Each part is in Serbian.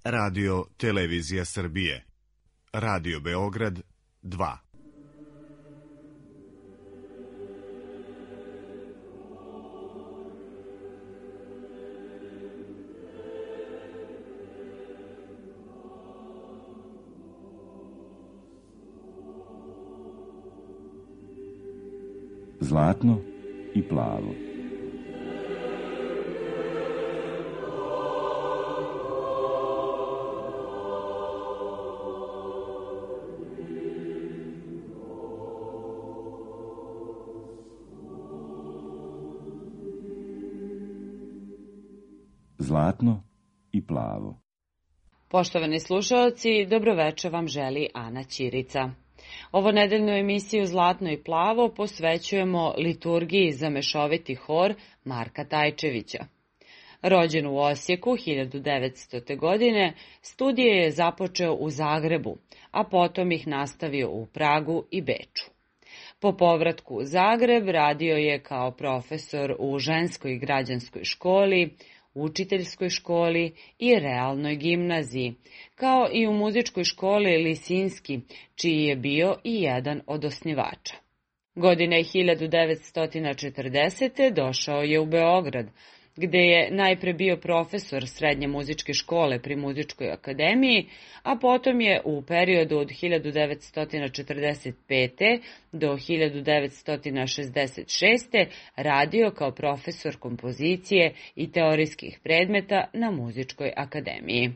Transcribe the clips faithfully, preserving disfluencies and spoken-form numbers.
Radio Televizija Srbije. Radio Beograd dva. Zlatno i plavo. Zlatno i plavo. Poštovani slušalci, dobroveče vam želi Ana Ćirica. Ovo nedeljnu emisiju Zlatno i plavo posvećujemo liturgiji za mešoviti hor Marka Tajčevića. Rođen u Osijeku hiljadu devetstote. godine, studije je započeo u Zagrebu, a potom ih nastavio u Pragu i Beču. Po povratku u Zagreb radio je kao profesor u ženskoj i građanskoj školi, učiteljskoj školi i realnoj gimnaziji, kao i u muzičkoj školi Lisinski, čiji je bio i jedan od osnivača. Godine hiljadu devetsto četrdesete. došao je u Beograd, gde je najpre bio profesor srednje muzičke škole pri Muzičkoj akademiji, a potom je u periodu od hiljadu devetsto četrdeset pete. do hiljadu devetsto šezdeset šeste. radio kao profesor kompozicije i teorijskih predmeta na Muzičkoj akademiji.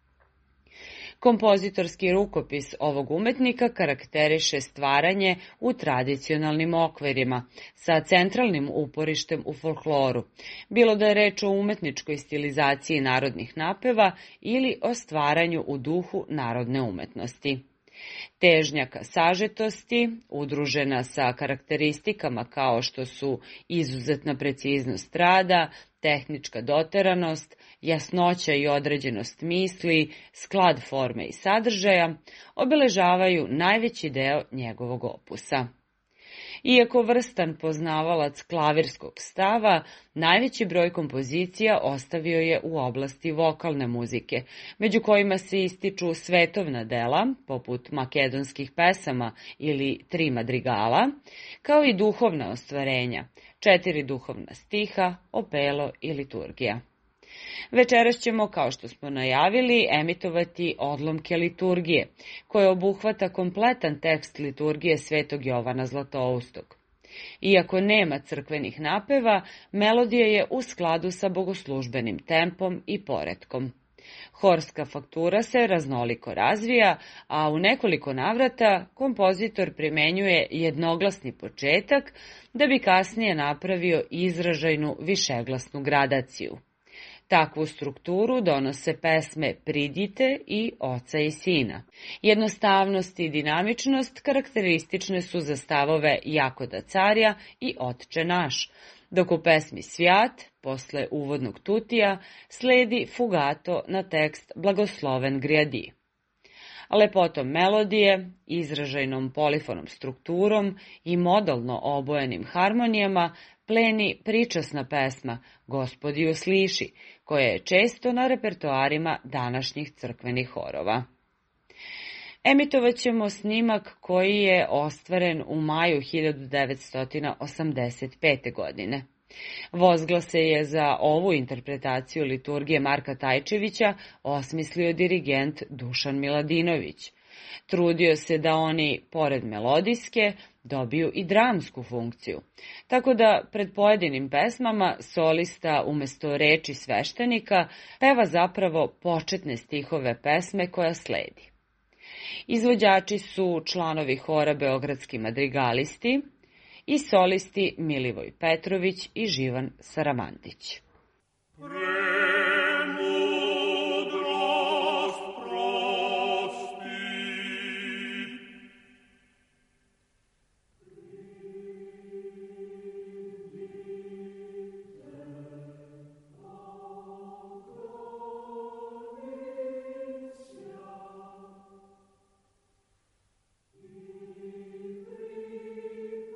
Kompozitorski rukopis ovog umetnika karakteriše stvaranje u tradicionalnim okvirima, sa centralnim uporištem u folkloru, bilo da je reč o umetničkoj stilizaciji narodnih napeva ili o stvaranju u duhu narodne umetnosti. Težnja ka sažetosti, udružena sa karakteristikama kao što su izuzetna preciznost rada, tehnička doteranost, jasnoća i određenost misli, sklad forme i sadržaja, obeležavaju najveći deo njegovog opusa. Iako vrstan poznavalac klavirskog stava, najveći broj kompozicija ostavio je u oblasti vokalne muzike, među kojima se ističu svetovna dela, poput makedonskih pesama ili tri madrigala, kao i duhovna ostvarenja, četiri duhovna stiha, opelo i liturgija. Večeras ćemo, kao što smo najavili, emitovati odlomke liturgije, koje obuhvata kompletan tekst liturgije Svetog Jovana Zlatoustog. Iako nema crkvenih napeva, melodija je u skladu sa bogoslužbenim tempom i poretkom. Horska faktura se raznoliko razvija, a u nekoliko navrata kompozitor primenjuje jednoglasni početak da bi kasnije napravio izražajnu višeglasnu gradaciju. Takvu strukturu donose pesme Pridite i Oca i Sina. Jednostavnost i dinamičnost karakteristične su za stavove Jakoda carja i Otče naš, dok u pesmi Svijat, posle uvodnog tutija, sledi fugato na tekst Blagosloven grijadi. Lepotom melodije, izražajnom polifonom strukturom i modalno obojenim harmonijama pleni pričasna pesma Gospod ju sliši, koja je često na repertoarima današnjih crkvenih horova. Emitovat ćemo snimak koji je ostvaren u maju hiljadu devetsto osamdeset pete. godine. Vozglase je za ovu interpretaciju liturgije Marka Tajčevića osmislio dirigent Dušan Miladinović. Trudio se da oni, pored melodijske, dobiju i dramsku funkciju, tako da pred pojedinim pesmama solista umesto reči sveštenika peva zapravo početne stihove pesme koja sledi. Izvođači su članovi hora Beogradski madrigalisti i solisti Milivoj Petrović i Živan Saramandić.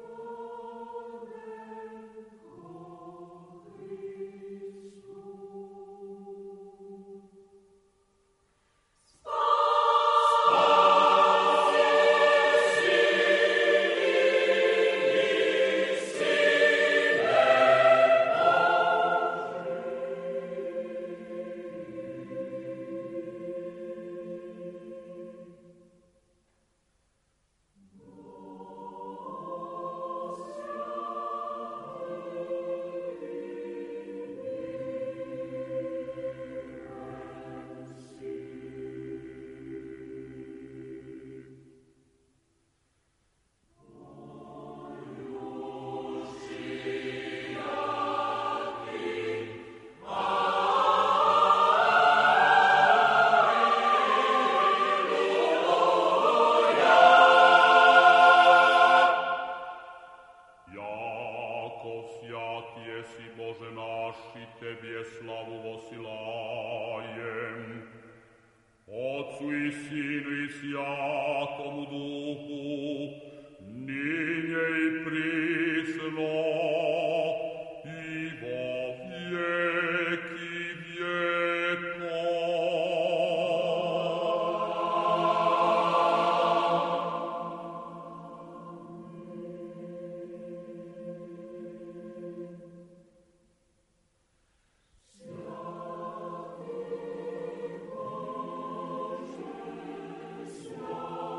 Oh Отцу и Сыну и Святому Духу, ныне и присно, и во веки веков. Святый Боже, святый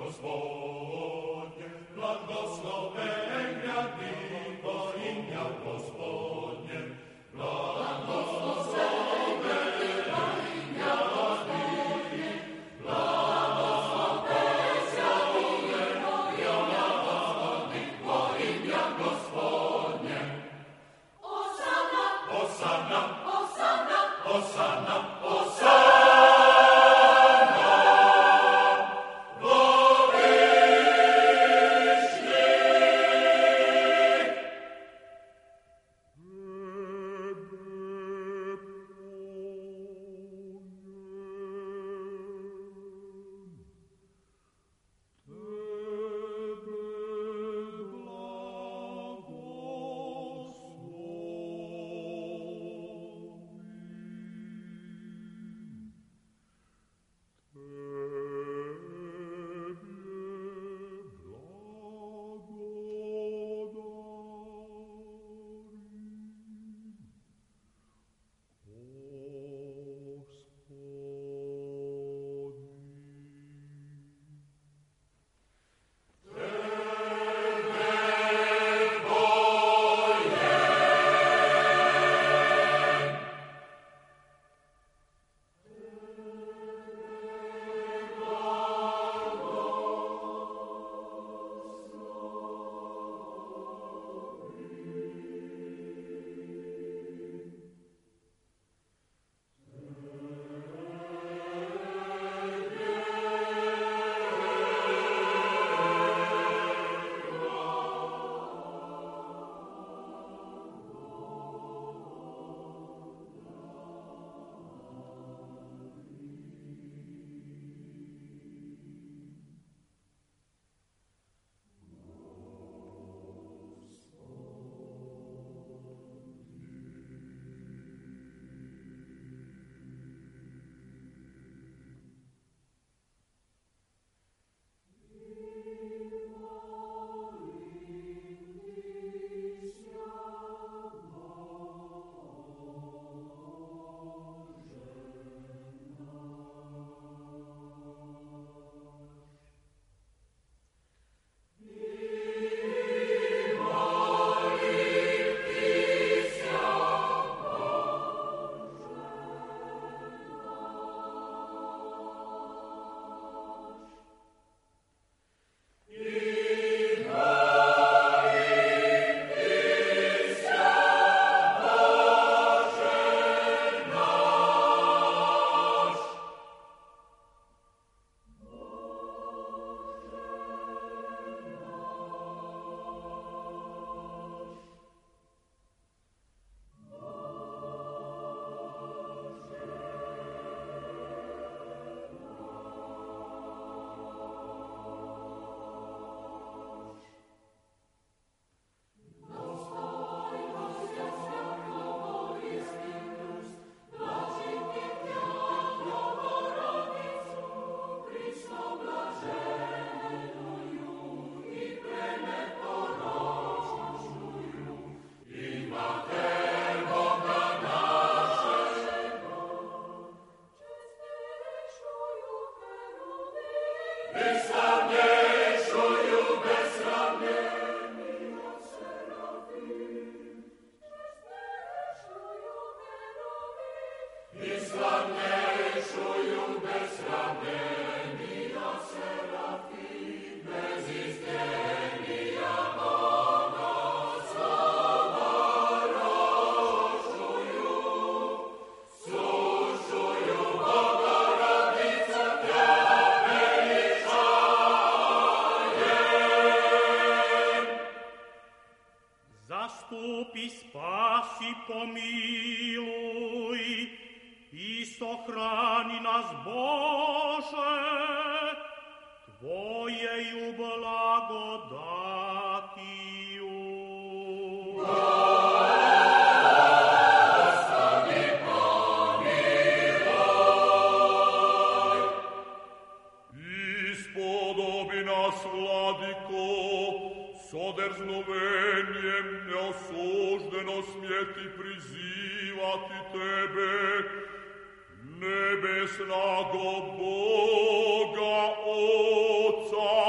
Nebesnago Boga Oca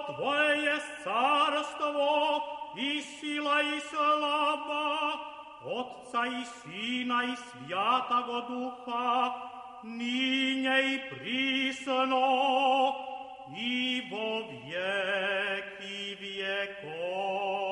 Tvoje je carstvo i sila i slava, Otca i Sina i Svjatago Duha, ninje i prisno, i vo vjeki vjekov.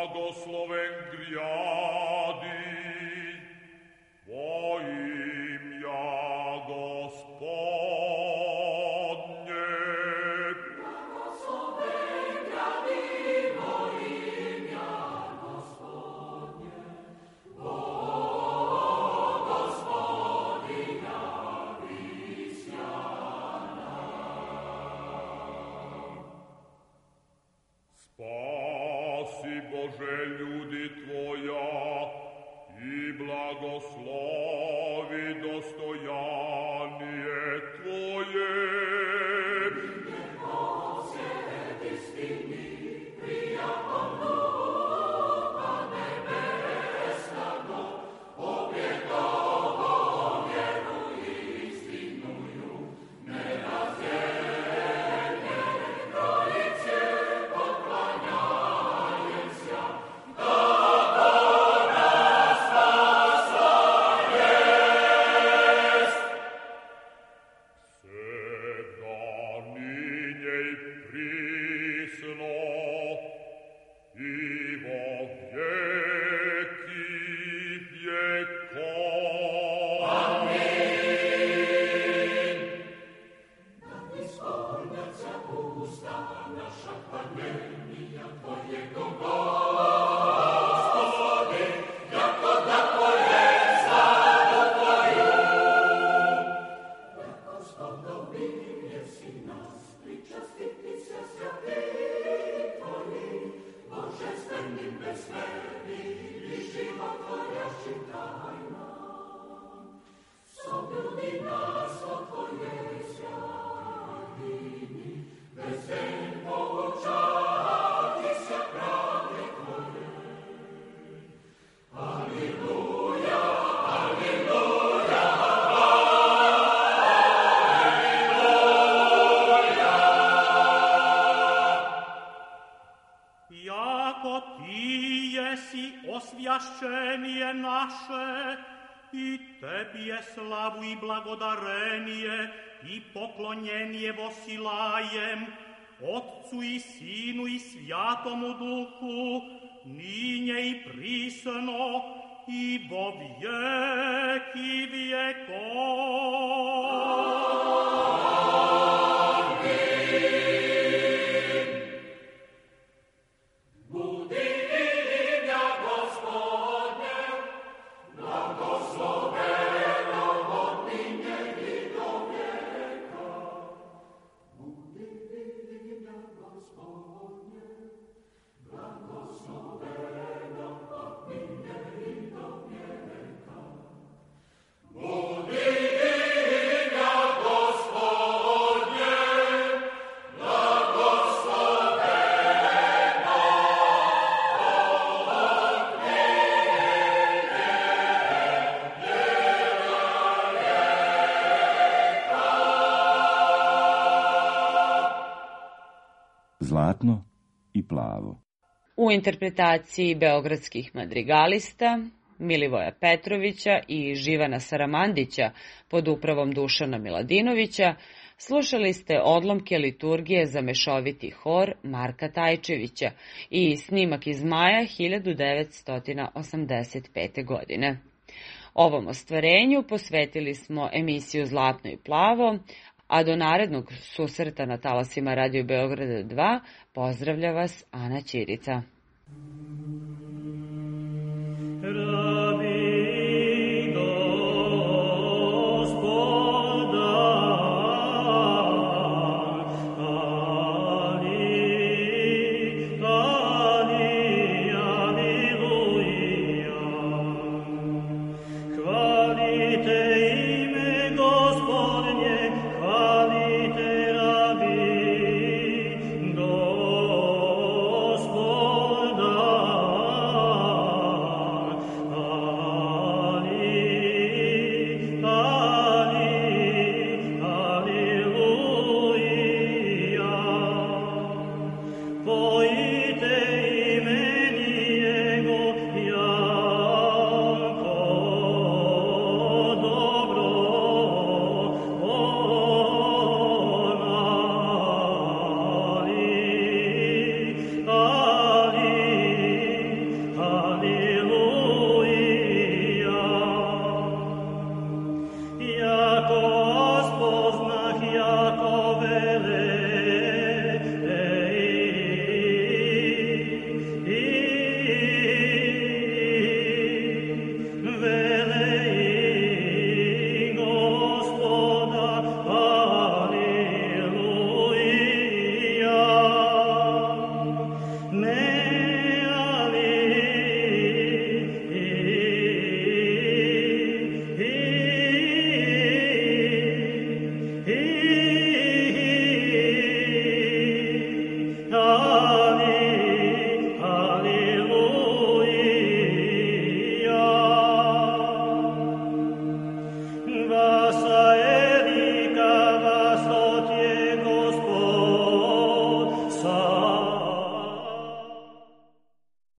blagosloven gradi, tvojim ja Gospodnje. Blagosloven gradi, tvojim ja Gospodnje, o Gospodin javi sjana. Spasi Bože ljudi tvoja i blagoslovi dostojanije tvoje. Posjed istini, prijatnom duha nebesnago, objedovo vjeru istinuju, nerazjedne trojice poklanjajem sja, da Boga spasa jest. Сега нине и присно и во веки веков. Амин. Da isполнят се уста наша хваления Твоего, Господи, яко да поет славу Твою. Яко сподобим еси нас, причастити се святи Твои, божественным безсмертни и животворящим тайнам. Соблюди нас во Твоей святыни, без день получатися правды Твоей. Аллилуйя, аллилуйя, аллилуйя. Яко Ти еси освящение наше, и Тебе славу и благодарение и поклонение восилаем Отцу и Сину и Святому Духу, нине и присно, и во веки веков. Буди имя Господне, благословено от ныне и до века. Буди имя Господне, благословено от ныне и до века. Буди имя Господне, благословено от Zlatno i plavo. U interpretaciji beogradskih madrigalista Milivoja Petrovića i Živana Saramandića pod upravom Dušana Miladinovića slušali ste odlomke liturgije za mešoviti hor Marka Tajčevića i snimak iz maja hiljadu devetsto osamdeset pete. godine. Ovom ostvarenju posvetili smo emisiju Zlatno i plavo, a do narednog susreta na talasima Radio Beograda dva pozdravlja vas Ana Ćirica.